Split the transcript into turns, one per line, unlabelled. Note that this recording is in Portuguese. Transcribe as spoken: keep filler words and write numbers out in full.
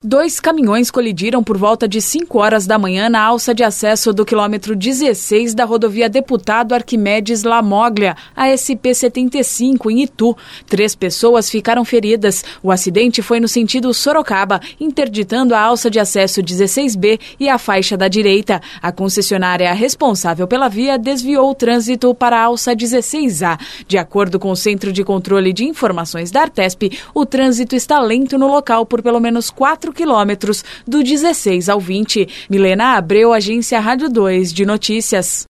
Dois caminhões colidiram por volta de cinco horas da manhã na alça de acesso do quilômetro dezesseis da rodovia Deputado Arquimedes Lamoglia, a S P setenta e cinco, em Itu. Três pessoas ficaram feridas. O acidente foi no sentido Sorocaba, interditando a alça de acesso dezesseis B e a faixa da direita. A concessionária responsável pela via desviou o trânsito para a alça dezesseis A. De acordo com o Centro de Controle de Informações da Artesp, o trânsito está lento no local por pelo menos quatro quilômetros do dezesseis ao vinte. Milena Abreu, Agência Rádio dois de Notícias.